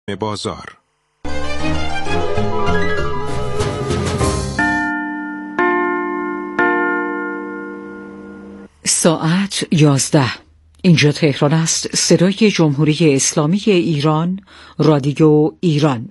بازار. ساعت 11. اینجا تهران است. صدای جمهوری اسلامی ایران، رادیو ایران.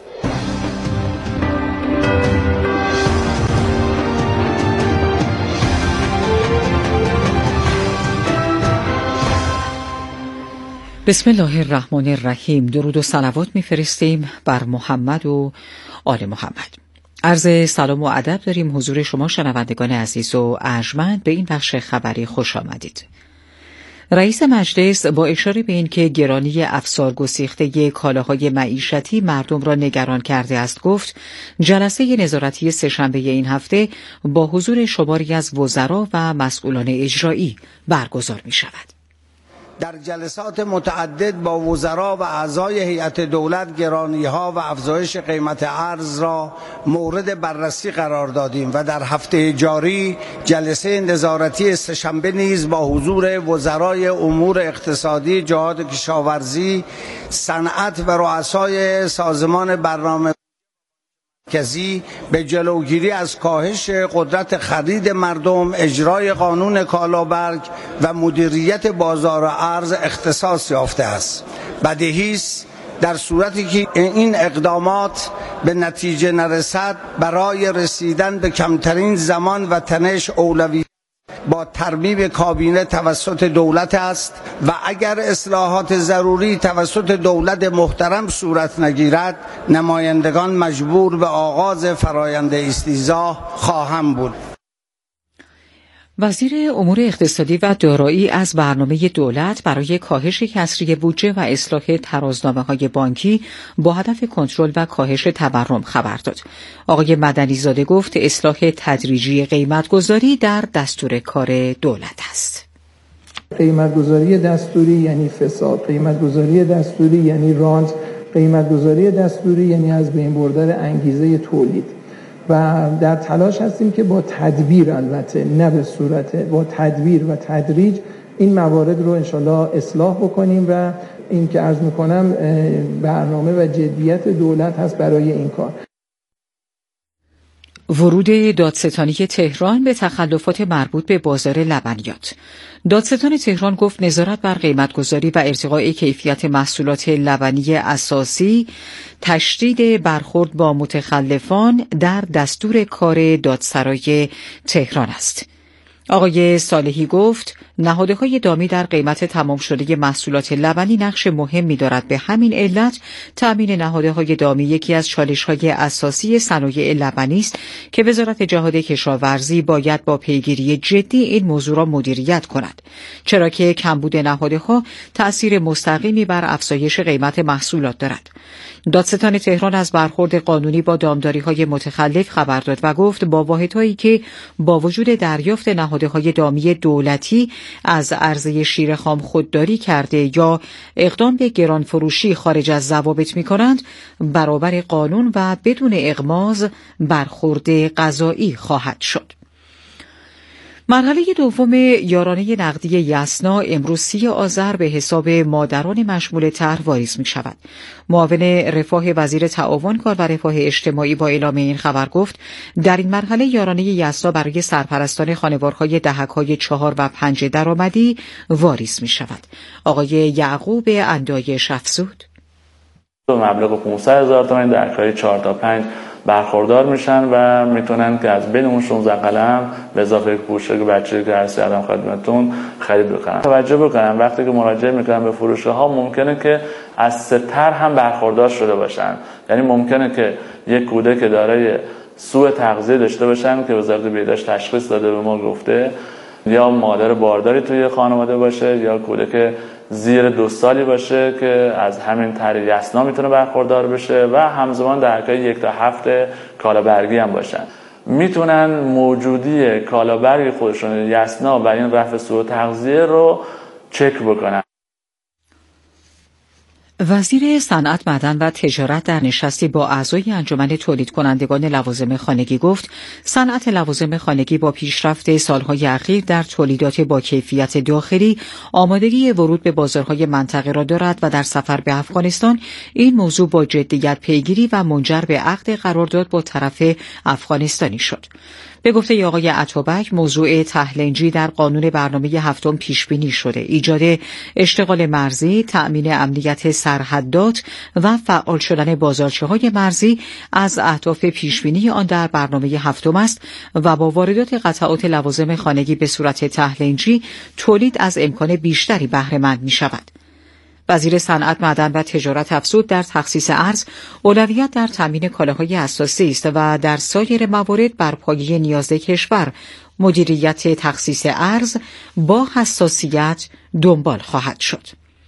بسم الله الرحمن الرحیم. درود و صلوات میفرستیم بر محمد و آل محمد. عرض سلام و ادب داریم حضور شما شنوندگان عزیز و ارجمند. به این بخش خبری خوش آمدید. رئیس مجلس با اشاره به اینکه گرانی افسار گسیخته کالاهای معیشتی مردم را نگران کرده است گفت جلسه نظارتی سه‌شنبه این هفته با حضور شماری از وزرا و مسئولان اجرایی برگزار می شود. در جلسات متعدد با وزرا و اعضای هیئت دولت گرانی‌ها و افزایش قیمت ارز را مورد بررسی قرار دادیم و در هفته جاری جلسه نظارتی سه‌شنبه نیز با حضور وزرای امور اقتصادی، جهاد کشاورزی، صنعت و رؤسای سازمان برنامه مرکزی به جلوگیری از کاهش قدرت خرید مردم، اجرای قانون کالابرگ و مدیریت بازار ارز اختصاص یافته است. بدیهی است در صورتی که این اقدامات به نتیجه نرسد برای رسیدن به کمترین زمان و تنش اولویت با ترمیم کابینه توسط دولت است و اگر اصلاحات ضروری توسط دولت محترم صورت نگیرد نمایندگان مجبور به آغاز فرایند استیضاح خواهند بود. وزیر امور اقتصادی و دارایی از برنامه دولت برای کاهش کسری بودجه و اصلاح ترازنامه‌های بانکی با هدف کنترل و کاهش تورم خبر داد. آقای مدنی‌زاده گفت اصلاح تدریجی قیمت‌گذاری در دستور کار دولت است. قیمت‌گذاری دستوری یعنی فساد، قیمت‌گذاری دستوری یعنی رانت، قیمت‌گذاری دستوری یعنی از بین بردن انگیزه تولید. و در تلاش هستیم که با تدبیر، البته نه به صورت، با تدبیر و تدریج این موارد رو انشالله اصلاح بکنیم و این که عرض میکنم برنامه و جدیت دولت هست برای این کار. ورود دادستانی تهران به تخلفات مربوط به بازار لبنیات. دادستان تهران گفت نظارت بر قیمتگذاری و ارتقاء کیفیت محصولات لبنی اساسی، تشدید برخورد با متخلفان در دستور کار دادسرای تهران است. آقای صالحی گفت نهادهای دامی در قیمت تمام شده محصولات لبنی نقش مهمی دارد. به همین علت تأمین نهادهای دامی یکی از چالش‌های اساسی صنایع لبنی است که وزارت جهاد کشاورزی باید با پیگیری جدی این موضوع را مدیریت کند، چرا که کمبود نهادها تأثیر مستقیمی بر افزایش قیمت محصولات دارد. دادستان تهران از برخورد قانونی با دامداری‌های متخلف خبر داد و گفت با واحدهایی که با وجود دریافت نهادهای دامی دولتی از عرضه شیر خام خودداری کرده یا اقدام به گرانفروشی خارج از ضوابط می‌کنند برابر قانون و بدون اغماض برخورد قضایی خواهد شد. مرحله دوم یارانه نقدی یسنا امروز 30 آذر به حساب مادران مشمول طرح واریز می شود. معاون رفاه وزیر تعاون کار و رفاه اجتماعی با اعلام این خبر گفت در این مرحله یارانه یسنا برای سرپرستان خانوارهای دهک‌های 4 و 5 درآمدی واریز می شود. آقای یعقوب اندایش افزود مبلغ 500,000 تومان دهک‌های 4 تا 5 برخوردار میشن و میتونن که از بین اون 16 قلم به اضافه پوشاک بچه‌ای که هست الان خدمتتون خرید بکنن. توجه بکنن وقتی که مراجعه میکنن به فروشه ها ممکنه که از 3 طرح هم برخوردار شده باشن. یعنی ممکنه که یک کودک دارای سوء تغذیه داشته باشن که وزارت بهداشت تشخیص داده به ما گفته، یا مادر بارداری توی خانواده باشه، یا کودک زیر 2 سالی باشه که از همین طرح یسنا میتونه برخوردار بشه و همزمان دهک‌های 1 تا 7 کالابرگی هم باشن. میتونن موجودی کالابرگ خودشون یسنا و این رفع سوء تغذیه رو چک بکنن. وزیر صنعت، معدن و تجارت در نشستی با اعضای انجمن تولید کنندگان لوازم خانگی گفت صنعت لوازم خانگی با پیشرفت سالهای اخیر در تولیدات با کیفیت داخلی آمادگی ورود به بازارهای منطقه را دارد و در سفر به افغانستان این موضوع با جدیت پیگیری و منجر به عقد قرارداد با طرف افغانستانی شد. به گفته آقای عطابک، موضوع تهلنجی در قانون برنامه هفتم پیش بینی شده. ایجاد اشتغال مرزی، تأمین امنیت سرحدات و فعال شدن بازارچه‌های مرزی از اهداف پیش بینی آن در برنامه هفتم است و با واردات قطعات لوازم خانگی به صورت تهلنجی تولید از امکان بیشتری بهره مند می‌شود. وزیر صنعت، معدن و تجارت افزود در تخصیص ارز اولویت در تامین کالاهای اساسی است و در سایر موارد بر پایه نیاز کشور مدیریت تخصیص ارز با حساسیت دنبال خواهد شد.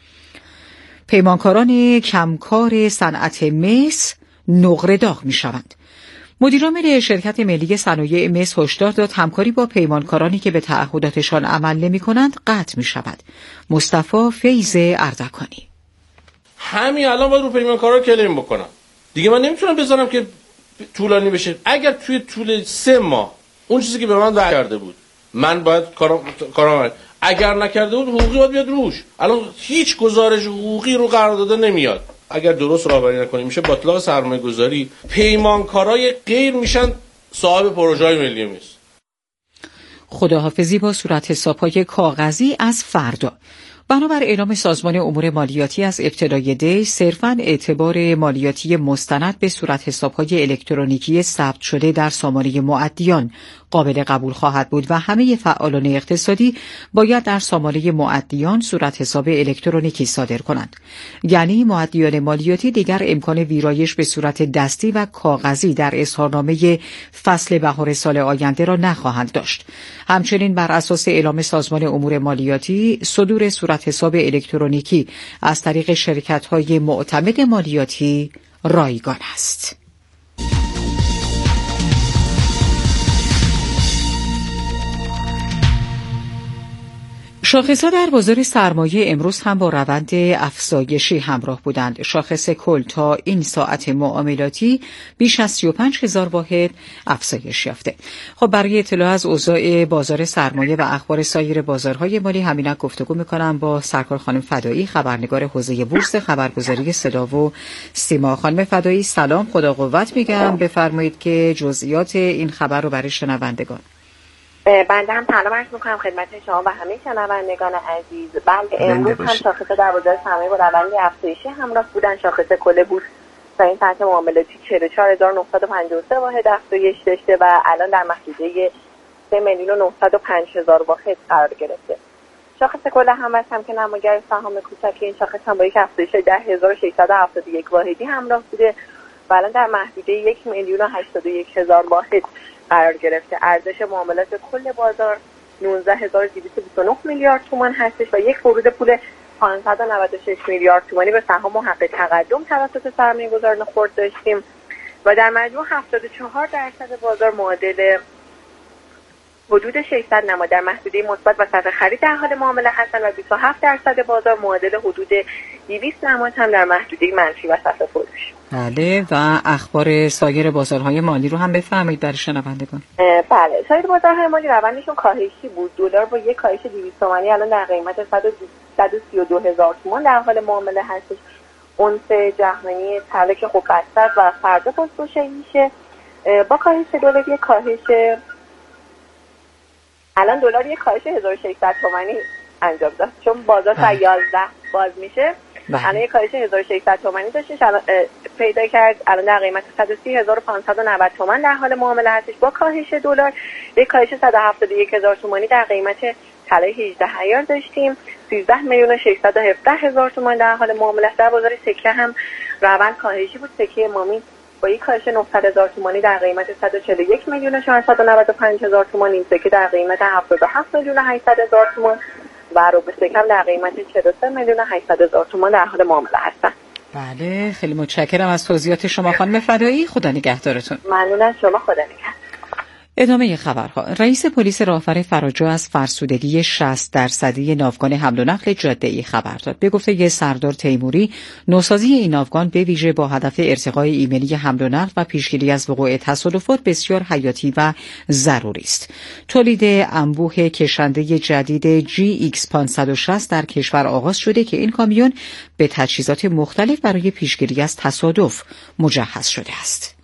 پیمانکاران کمکار صنعت مس نقره داغ می‌شوند. مدیرعامل شرکت ملی صنایع مس هشدار داد همکاری با پیمانکارانی که به تعهداتشان عمل نمی‌کنند قطع می‌شود. مصطفی فیض اردکانی: همین الان باید رو پیمانکارا کلیم بکنم. دیگه من نمیتونم بذارم که طولانی بشه. اگر توی طول 3 ماه اون چیزی که به من وعده کرده بود من باید کارام اگر نکرده بود حقوقی باید بیاد روش. الان هیچ گزارش حقوقی رو قرارداد نمیاد. اگر درست راهبری نکنیم میشه باطلاق سرمایه‌گذاری. پیمانکارای غیر میشن صاحب پروژه‌های ملی مس. خداحافظی با صورت حساب‌های کاغذی از فردا. بنابر اعلام سازمان امور مالیاتی از ابتدای دی صرفاً اعتبار مالیاتی مستند به صورت حساب‌های الکترونیکی ثبت شده در سامانه مؤدیان قابل قبول خواهد بود و همه فعالان اقتصادی باید در سامانه مؤدیان صورت حساب الکترونیکی صادر کنند. یعنی مؤدیان مالیاتی دیگر امکان ویرایش به صورت دستی و کاغذی در اظهارنامه فصل بهار سال آینده را نخواهند داشت. همچنین بر اساس اعلام سازمان امور مالیاتی صدور صورت حساب الکترونیکی از طریق شرکت‌های معتمد مالیاتی رایگان است. شاخص‌ها در بازار سرمایه امروز هم با روند افزایشی همراه بودند. شاخص کل تا این ساعت معاملاتی بیش از 35,000 واحد افزایش یافته. خب برای اطلاع از اوضاع بازار سرمایه و اخبار سایر بازارهای مالی همینک گفتگو می‌کنم با سرکار خانم فدایی، خبرنگار حوزه بورس خبرگزاری صدا و سیما. خانم فدایی سلام، خدا قوت میگم. بفرمایید که جزئیات این خبر رو برای شنوندگان. بنده هم سلام عرض می‌کنم خدمت شما و همه شنوندگان عزیز. بله امروز هم شاخص در بازار سرمایه با روند افزایشی همراه بودن. شاخص کل بورس تا این ساعت معاملاتی 44,953 واحد افزایش داشته و الان در محدوده 3,905,000 واحد قرار گرفته. شاخص کل همت هم که نماگر سهام کوچک این شاخص هم با یک افزایش 10,671 واحدی همراه بوده و الان در محدوده 1,081,000 واحد قرار گرفته. ارزش معاملات کل بازار 19,229 میلیارد تومان هستش و یک ورود پول 596 میلیارد تومانی به سهام محقق تقدم توسط سرمایه‌گذاران خرد داشتیم و در مجموع 74% بازار معادل حدود 600 نماد در محدوده مثبت و صرف خرید در حال معامله هستند و 27% بازار معادل حدود 200 نماد هم در محدوده منفی و صرف فروش. بله، و اخبار سایر بازارهای مالی رو هم بفرمایید برای شنوندگان. بله، سایر بازارهای مالی روندشون کاهشی بود. دلار با یک کاهش 200 تومانی الان در قیمت 132,000 تومان در حال معامله هستش. اونس جهانی طلا که خب بسته و فردا پاسخگوشی میشه با کاهش دلار. یک کاهش الان دلار یک کاهش 1600 تومانی انجام داد چون بازار تا 11 باز میشه. الان یک کاهش 1600 تومانی داشتش الان پیدا کرد. الان در قیمت 130,590 تومان در حال معامله هستش با کاهش دلار. یک کاهش 171,000 تومانی در قیمت طلای 18 عیار داشتیم. 13,617,000 تومان در حال معامله است. در بازار سکه هم روند کاهشی بود. سکه مامی با یک کاهش 900,000 تومانی در قیمت 141,495,000 تومان. این سکه در قیمت 77,800,000 تومان و روبه سکه هم در قیمت 43,800,000 تومان در حال معامله هستند. بله، خیلی متشکرم از توضیحات شما خانم فدایی. خدا نگهدارتون. ممنون از شما. خدا نگهدار. ادامه خبرها. رئیس پلیس راهور فراجو از فرسودگی 60% ناوگان حمل و نقل جاده‌ای خبر داد. به گفته سردار تیموری، نوسازی این ناوگان به ویژه با هدف ارتقای ایمنی حمل و نقل و پیشگیری از وقوع تصادفات بسیار حیاتی و ضروری است. تولید انبوه کشنده جدید GX560 در کشور آغاز شده که این کامیون به تجهیزات مختلف برای پیشگیری از تصادف مجهز شده است.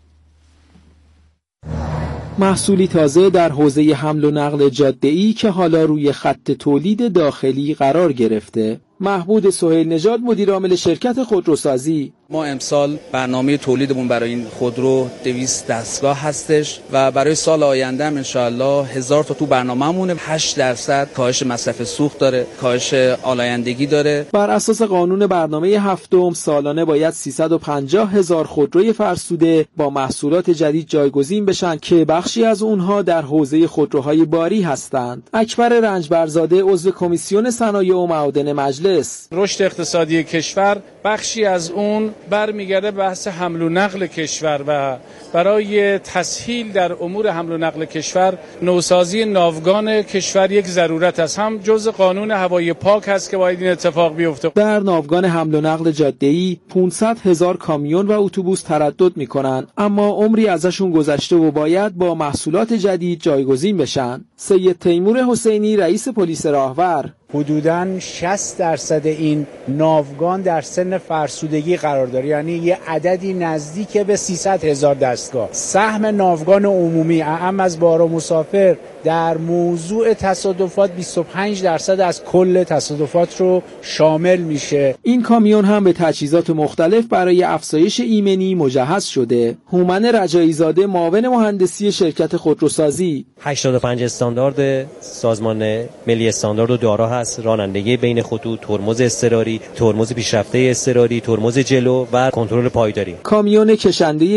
محصولی تازه در حوزه حمل و نقل جاده‌ای که حالا روی خط تولید داخلی قرار گرفته. محمود سهیل نژاد مدیر عامل شرکت خودروسازی: ما امسال برنامه تولیدمون برای این خودرو 200 دستگاه هستش و برای سال آینده هم انشاءالله 1000 تا تو برنامه‌مونه. 8% کاهش مصرف سوخت داره، کاهش آلایندگی داره. بر اساس قانون برنامه هفتم سالانه باید 350,000 خودروی فرسوده با محصولات جدید جایگزین بشن که بخشی از اونها در حوزه خودروهای باری هستند. اکبر رنجبرزاده عضو کمیسیون صنایع و معادن مجلس: رشد اقتصادی کشور بخشی از اون برمیگرده بحث حمل و نقل کشور و برای تسهیل در امور حمل و نقل کشور نوسازی ناوگان کشور یک ضرورت است. هم جزء قانون هوای پاک هست که باید این اتفاق بیفته. در ناوگان حمل و نقل جاده‌ای 500,000 کامیون و اتوبوس تردد میکنن، اما عمری ازشون گذشته و باید با محصولات جدید جایگزین بشن. سید تیمور حسینی رئیس پلیس راهور: حدوداً 60% این ناوگان در سن فرسودگی قرار داره، یعنی یه عددی نزدیک به 300,000 دستگاه. سهم ناوگان عمومی اعم از بار و مسافر در موضوع تصادفات 25% از کل تصادفات رو شامل میشه. این کامیون هم به تجهیزات مختلف برای افزایش ایمنی مجهز شده. هومن رجایی زاده معاون مهندسی شرکت خودروسازی: 85 استاندارد سازمان ملی استاندارد رو دارا هست. رانندگی بین خطوط، ترمز اضطراری، ترمز پیشرفته اضطراری، ترمز جلو و کنترل پایداری. کامیون کشنده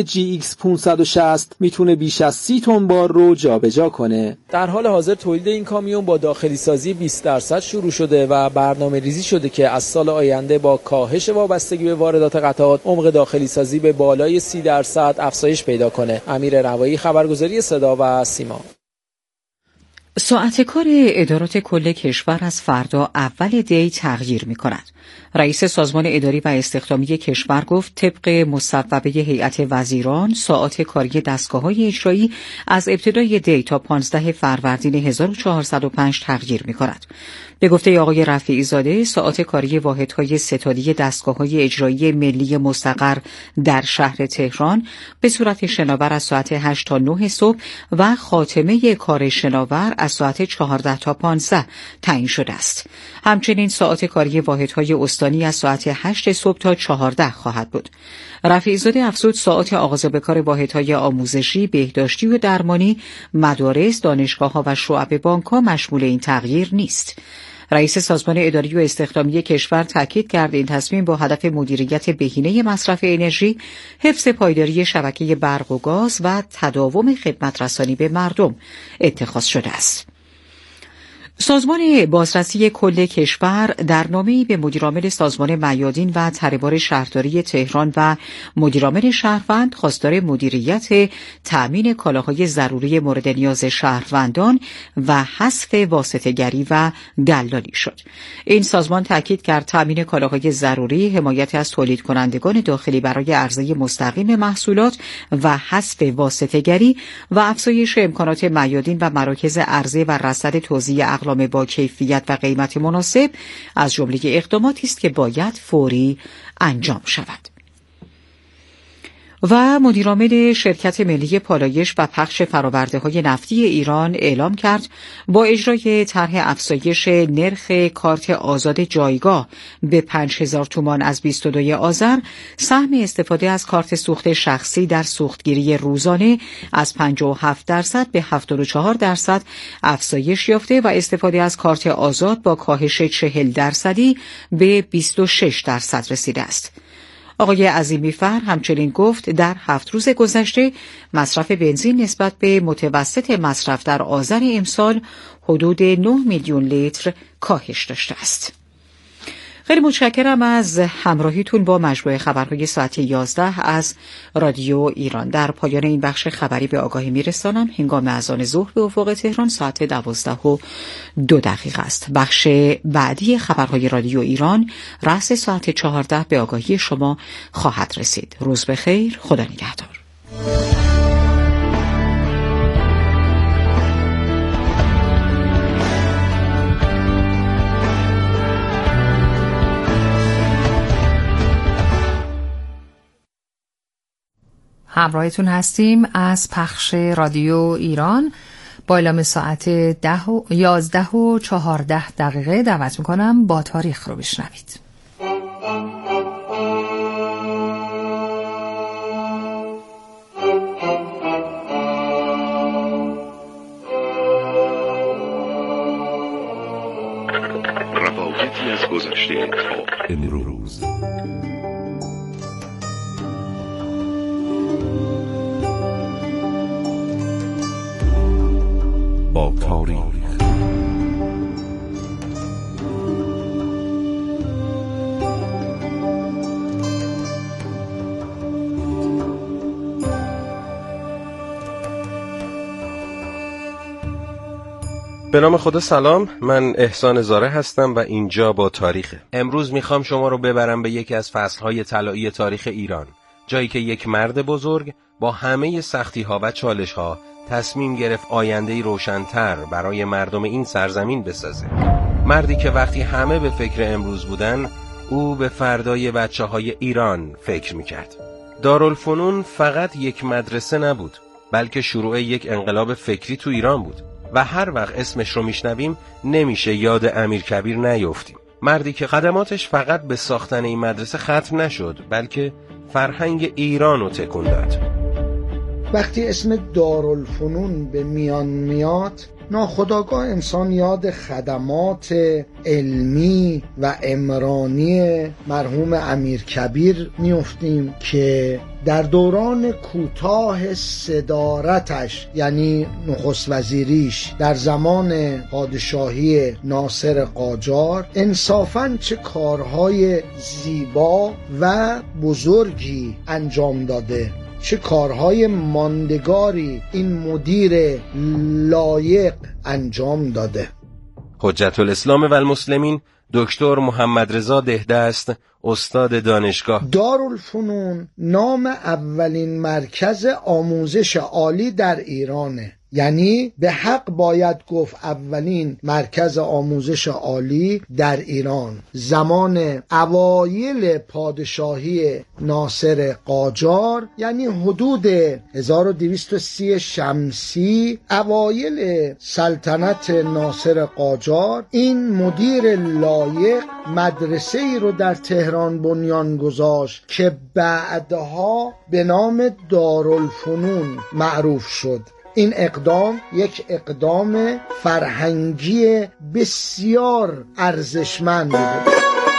GX560 میتونه بیش از 30 تن بار رو جابجا کنه. در حال حاضر تولید این کامیون با داخلی سازی 20% شروع شده و برنامه ریزی شده که از سال آینده با کاهش وابستگی به واردات قطعات عمق داخلی سازی به بالای 30% افزایش پیدا کنه. امیر روایی، خبرگزاری صدا و سیما. ساعت کار ادارات کل کشور از فردا اول دی تغییر می کند. رئیس سازمان اداری و استخدامی کشور گفت طبق مصوبه هیئت وزیران ساعت کاری دستگاه‌های اجرایی از ابتدای دی تا 15 فروردین 1405 تغییر می کند. به گفته آقای رفیعی زاده، ساعت کاری واحدهای ستادی دستگاه‌های اجرایی ملی مستقر در شهر تهران به صورت شناور از ساعت 8 تا 9 صبح و خاتمه کار شناور از ساعت 14 تا 15 تعیین شده است. همچنین ساعت کاری واحدهای استانی از ساعت 8 صبح تا 14 خواهد بود. رفیعی زاده افزود ساعت آغاز به کار واحدهای آموزشی، بهداشتی و درمانی، مدارس، دانشگاه‌ها و شعب بانک‌ها مشمول این تغییر نیست. رئیس سازمان اداری و استخدامی کشور تاکید کرد این تصمیم با هدف مدیریت بهینه مصرف انرژی، حفظ پایداری شبکه برق و گاز و تداوم خدمت رسانی به مردم اتخاذ شده است. سازمان بازرسی کل کشور در نامه‌ای به مدیرعامل سازمان میادین و طرحبار شهرداری تهران و مدیرعامل شهروند خواستار مدیریت تأمین کالاهای ضروری مورد نیاز شهروندان و حذف واسطه‌گری و دلالی شد. این سازمان تاکید کرد تأمین کالاهای ضروری، حمایت از تولید کنندگان داخلی برای عرضه مستقیم محصولات و حذف واسطه‌گری و افزایش امکانات میادین و مراکز عرضه و رصد توزیع اقلام با کیفیت و قیمت مناسب از جمله اقداماتی است که باید فوری انجام شود. و مدیرعامل شرکت ملی پالایش و پخش فرآورده‌های نفتی ایران اعلام کرد با اجرای طرح افزایش نرخ کارت آزاد جایگاه به 5000 تومان از 22 آذر، سهم استفاده از کارت سوخت شخصی در سوختگیری روزانه از 57% به 74% افزایش یافته و استفاده از کارت آزاد با کاهش 40% به 26% رسیده است. آقای عظیمی‌فر همچنین گفت در 7 روز گذشته مصرف بنزین نسبت به متوسط مصرف در آذر امسال حدود 9 میلیون لیتر کاهش داشته است. خیلی متشکرم از همراهیتون با مجموعه خبرهای ساعت 11 از رادیو ایران. در پایان این بخش خبری به آگاهی میرسانم هنگام اذان ظهر به افق تهران ساعت 12:02 است. بخش بعدی خبرهای رادیو ایران رأس ساعت 14 به آگاهی شما خواهد رسید. روز بخیر، خدا نگهدار. همراهتون هستیم از پخش رادیو ایران با اعلام ساعت 11:14 دعوت میکنم با تاریخ رو بشنوید. روایتی از گذشته تا امروز. با تاریخ. به نام خدا سلام، من احسان زاره هستم و اینجا با تاریخ. امروز میخوام شما رو ببرم به یکی از فصلهای طلایی تاریخ ایران، جایی که یک مرد بزرگ با همه سختی‌ها و چالش‌ها تصمیم گرفت آینده‌ای روشن‌تر برای مردم این سرزمین بسازه. مردی که وقتی همه به فکر امروز بودن، او به فردای بچه‌های ایران فکر می‌کرد. دارالفنون فقط یک مدرسه نبود، بلکه شروع یک انقلاب فکری تو ایران بود و هر وقت اسمش رو میشنویم نمیشه یاد امیرکبیر نیفتیم. مردی که خدماتش فقط به ساختن این مدرسه ختم نشد، بلکه فرهنگ ایران رو تکون داد. وقتی اسم دارالفنون به میان میاد، ناخودآگاه انسان یاد خدمات علمی و عمرانی مرحوم امیرکبیر میافتیم که در دوران کوتاه صدارتش، یعنی نخست وزیریش در زمان پادشاهی ناصر قاجار، انصافاً چه کارهای زیبا و بزرگی انجام داده، چه کارهای ماندگاری این مدیر لایق انجام داده. حجت الاسلام و المسلمین دکتر محمد رضا دهدست، استاد دانشگاه. دارالفنون نام اولین مرکز آموزش عالی در ایرانه، یعنی به حق باید گفت اولین مرکز آموزش عالی در ایران زمان اوایل پادشاهی ناصر قاجار، یعنی حدود 1230 شمسی، اوایل سلطنت ناصر قاجار. این مدیر لایق مدرسه ای رو در تهران بنیان گذاشت که بعدها به نام دارالفنون معروف شد. این اقدام یک اقدام فرهنگی بسیار ارزشمند بود.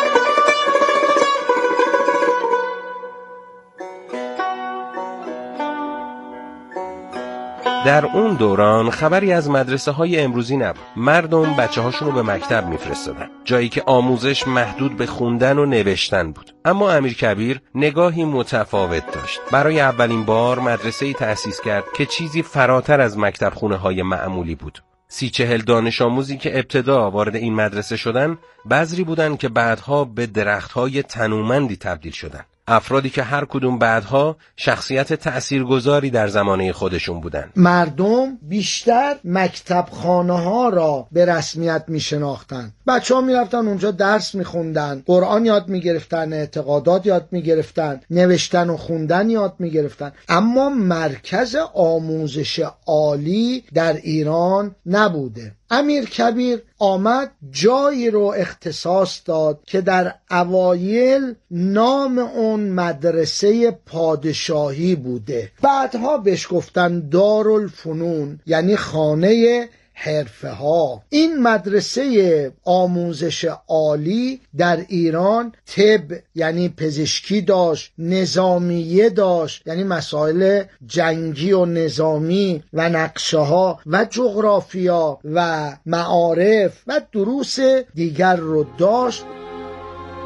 در اون دوران خبری از مدرسه های امروزی نبود. مردم بچه هاشون رو به مکتب میفرستادن، جایی که آموزش محدود به خوندن و نوشتن بود. اما امیرکبیر نگاهی متفاوت داشت. برای اولین بار مدرسه‌ای تأسیس کرد که چیزی فراتر از مکتب خونه های معمولی بود. 30-40 دانش آموزی که ابتدا وارد این مدرسه شدن، بذری بودن که بعدها به درخت‌های تنومندی تبدیل شدن. افرادی که هر کدوم بعدها شخصیت تأثیرگذاری در زمانه خودشون بودن. مردم بیشتر مکتب خانه ها را به رسمیت می شناختن. بچه ها می رفتن اونجا درس می خوندن، قرآن یاد می گرفتن، اعتقادات یاد می گرفتن، نوشتن و خوندن یاد می گرفتن. اما مرکز آموزش عالی در ایران نبوده. امیرکبیر آمد جایی رو اختصاص داد که در اوایل نام اون مدرسه پادشاهی بوده. بعدها بهش گفتن دارالفنون، یعنی خانه حرفه ها. این مدرسه آموزش عالی در ایران طب یعنی پزشکی داشت، نظامیه داشت یعنی مسائل جنگی و نظامی و نقشه ها و جغرافیا و معارف و دروس دیگر رو داشت.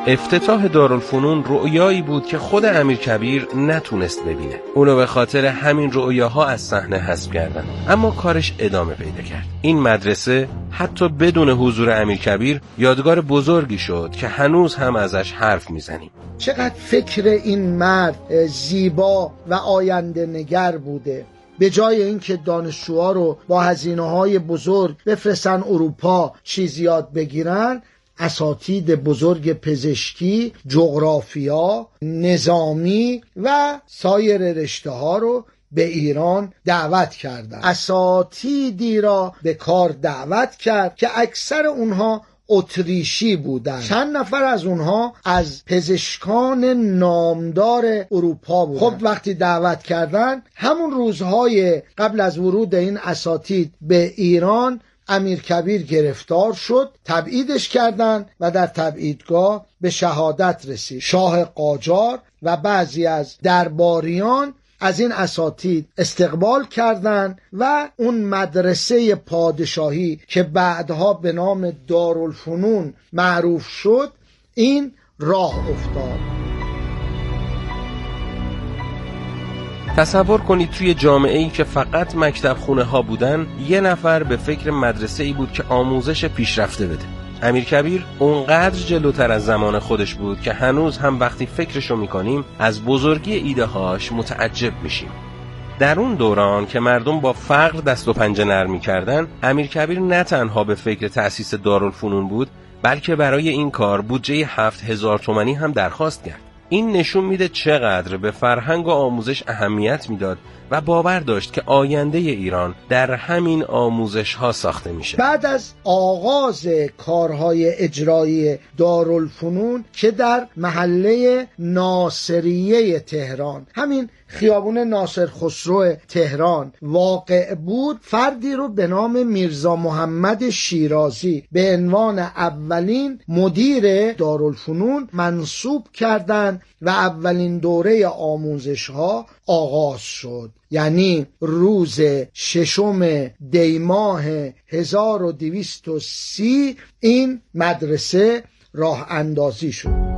افتتاح دارالفنون رؤیایی بود که خود امیرکبیر نتونست ببینه. اونو به خاطر همین رؤیاها از صحنه حذف کردن. اما کارش ادامه پیدا کرد. این مدرسه حتی بدون حضور امیرکبیر یادگار بزرگی شد که هنوز هم ازش حرف میزنیم. چقدر فکر این مرد زیبا و آینده نگر بوده. به جای اینکه دانشجوها رو با هزینه‌های بزرگ بفرستن اروپا چیز یاد بگیرن، اساتید بزرگ پزشکی، جغرافیا، نظامی و سایر رشته‌ها رو به ایران دعوت کردند. اساتیدی را به کار دعوت کرد که اکثر اونها اتریشی بودند. چند نفر از اونها از پزشکان نامدار اروپا بودند. خب وقتی دعوت کردن، همون روزهای قبل از ورود این اساتید به ایران امیرکبیر گرفتار شد، تبعیدش کردند و در تبعیدگاه به شهادت رسید. شاه قاجار و بعضی از درباریان از این اساتید استقبال کردند و اون مدرسه پادشاهی که بعدها به نام دارالفنون معروف شد، این راه افتاد. تصور کنید توی جامعه‌ای که فقط مکتب خونه ها بودن، یه نفر به فکر مدرسه‌ای بود که آموزش پیشرفته بده. امیرکبیر اونقدر جلوتر از زمان خودش بود که هنوز هم وقتی فکرشو میکنیم از بزرگی ایده‌هاش متعجب میشیم. در اون دوران که مردم با فقر دست و پنجه نرم می‌کردن، امیرکبیر نه تنها به فکر تأسیس دارالفنون بود، بلکه برای این کار بودجه 7000 تومانی هم درخواست کرد. این نشون میده چقدر به فرهنگ و آموزش اهمیت میداد و باور داشت که آینده ایران در همین آموزش ها ساخته میشه. بعد از آغاز کارهای اجرایی دارالفنون که در محله ناصریه تهران، همین خیابون ناصر خسرو تهران واقع بود، فردی رو به نام میرزا محمد شیرازی به عنوان اولین مدیر دارالفنون منصوب کردند و اولین دوره آموزش ها آغاز شد. یعنی روز 6 دی ماه 1230 این مدرسه راه اندازی شد.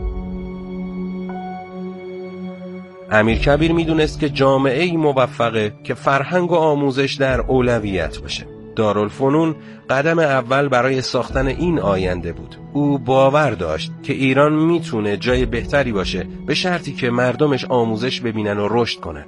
امیرکبیر میدونست که جامعه‌ای موفقه که فرهنگ و آموزش در اولویت باشه. دارالفنون قدم اول برای ساختن این آینده بود. او باور داشت که ایران میتونه جای بهتری باشه به شرطی که مردمش آموزش ببینن و رشد کنن.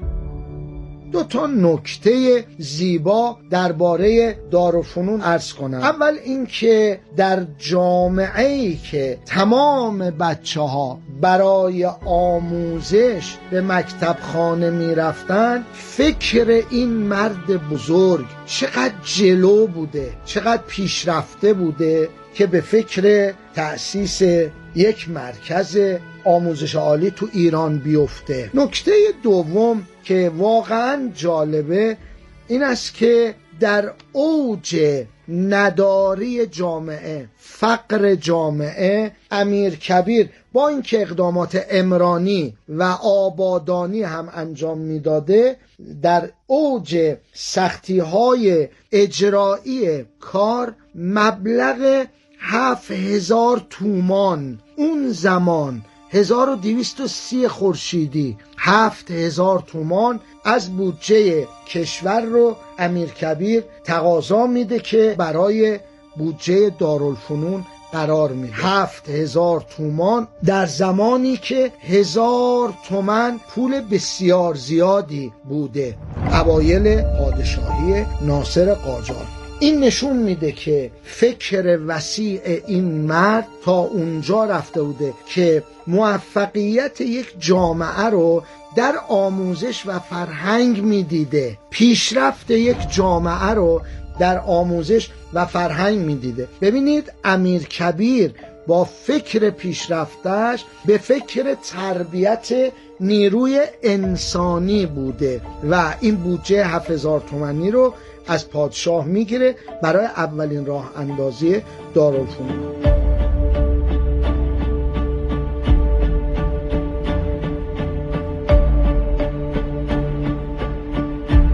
2 نکته زیبا درباره دارالفنون عرض کنم. اول اینکه در جامعه‌ای که تمام بچه‌ها برای آموزش به مکتب خانه میرفتن، فکر این مرد بزرگ چقدر جلو بوده، چقدر پیشرفته بوده که به فکر تأسیس یک مرکز آموزش عالی تو ایران بیفته. نکته دوم که واقعا جالبه این است که در اوج نداری جامعه، فقر جامعه، امیرکبیر با اینکه اقدامات عمرانی و آبادانی هم انجام میداده، در اوج سختی‌های اجرایی کار مبلغ 7000 تومان، اون زمان 1230 خورشیدی، 7000 تومان از بودجه کشور رو امیرکبیر تقاضا میده که برای بودجه دارالفنون قرار میده. 7000 تومان در زمانی که 1000 تومان پول بسیار زیادی بوده، اوایل پادشاهی ناصر قاجار. این نشون میده که فکر وسیع این مرد تا اونجا رفته بوده که موفقیت یک جامعه رو در آموزش و فرهنگ میدیده، پیشرفت یک جامعه رو در آموزش و فرهنگ میدیده. ببینید امیرکبیر با فکر پیشرفتش به فکر تربیت نیروی انسانی بوده و این بودجه 7000 تومانی رو از پادشاه میگیره برای اولین راه اندازی دارالفنون.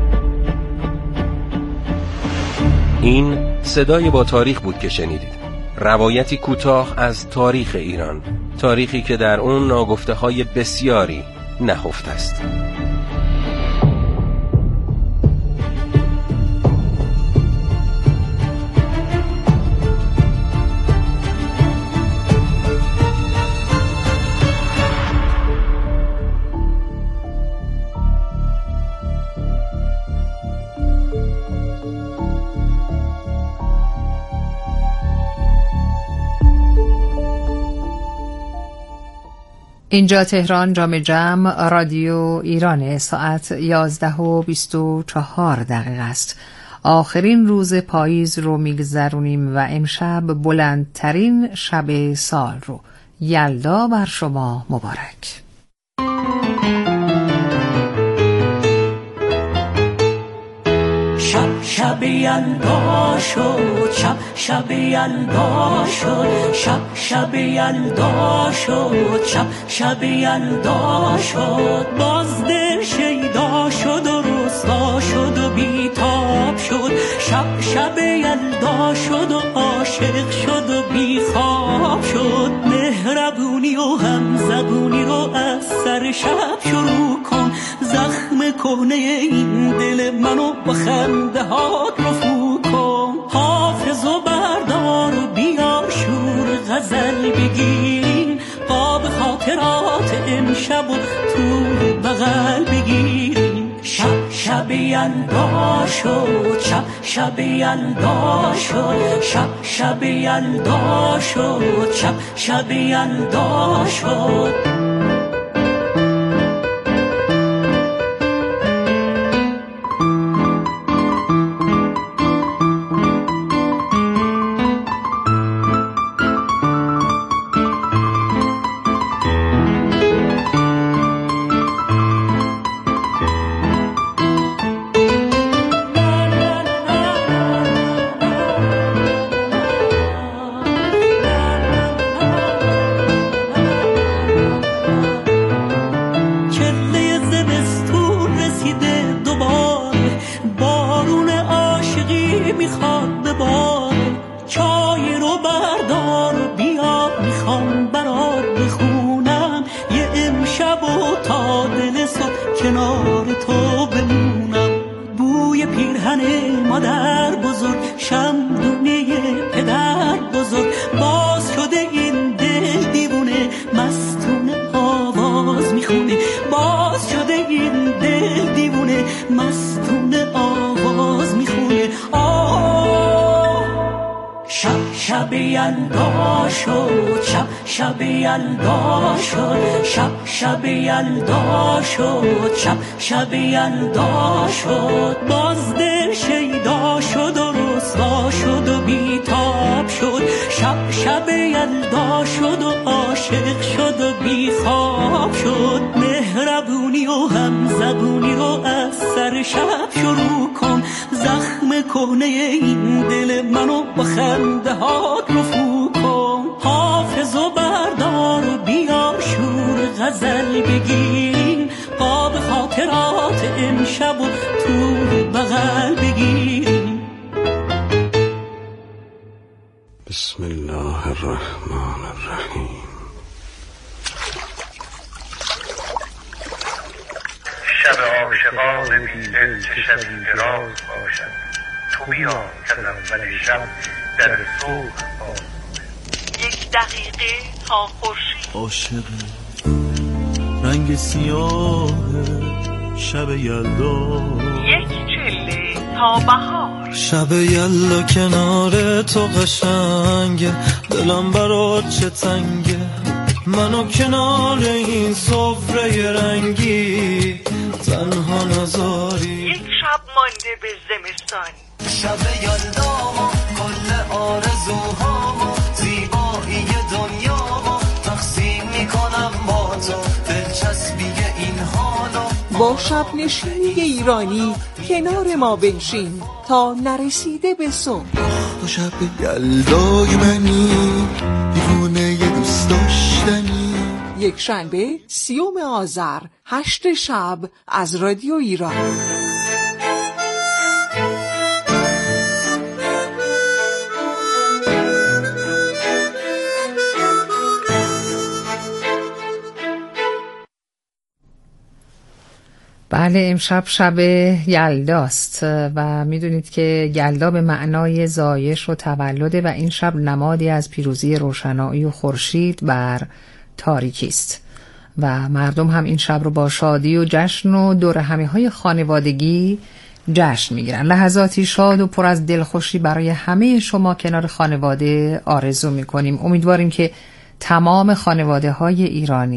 این صدای با تاریخ بود که شنیدید. روایتی کوتاه از تاریخ ایران، تاریخی که در اون ناگفته‌های بسیاری نهفته است. اینجا تهران، جام جم، رادیو ایران. ساعت 11:24 است. آخرین روز پاییز رو میگذرونیم و امشب بلندترین شب سال رو. یلدا بر شما مبارک. شب یلدا شد، شب یلدا شد، شب یلدا شد، شب یلدا شد. باز دل شیدا شد و رسوا شد و بیتاب شد. شب یلدا شد و عاشق شد و بیخواب شد. مهربونی و همزبونی رو از سر شب شروع کن. زخم کهنه این دل منو با خنده هات رفو کن. حافظ و بردار و بیار شور غزل بگیرین. قاب خاطرات امشب و تو بغل بگیرین. شب یلدا شد، شب یلدا شد، شب یلدا شد، شب یلدا شد. شب یلدا شد، شب یلدا شد، شب یلدا شد، شب یلدا شد. باز دل شیدا شد و رسوا شد و بیتاب شد. شب یلدا شد و عاشق شد و بیخواب شد. مهربونی و همزبونی رو از سر شب شروع کن. زخم کهنه این دل منو با خنده هات رفو کن. حافظ و بردار و بیار شور غزل بگیرین. قاب خاطرات امشب و تو بغل بگیرین. بسم الله الرحمن الرحیم. شب عاشقان بیدل چه شبی دراز باشد. تو بیا که از اول شب در صبح باز. یک دقیقه تا خورشید. عاشق رنگ سیاه شب یلدا. یک چله تا بهار. شب یلدا کنار تو قشنگه، دلم برات چه تنگه. منو کنار این سفره رنگی تنها نذاری. یک شب مانده به زمستان. شب یلدا کل آرزوها زیبایی دنیا تقسیم میکنم با تو. دلچسبی این حالا با شب نشینی ایرانی کنار ما بنشین تا نرسیده به صبح. تو شب یلدای منی دیوونه دوست داشتنی. یک شنبه 30 آذر 8 شب از رادیو ایران. بله، امشب شب یلداست و میدونید که یلدا به معنای زایش و تولده و این شب نمادی از پیروزی روشنایی و خورشید بر تاریکی است و مردم هم این شب رو با شادی و جشن و دورهمی‌های خانوادگی جشن میگیرن. لحظاتی شاد و پر از دلخوشی برای همه شما کنار خانواده آرزو میکنیم. امیدواریم که تمام خانواده‌های ایرانی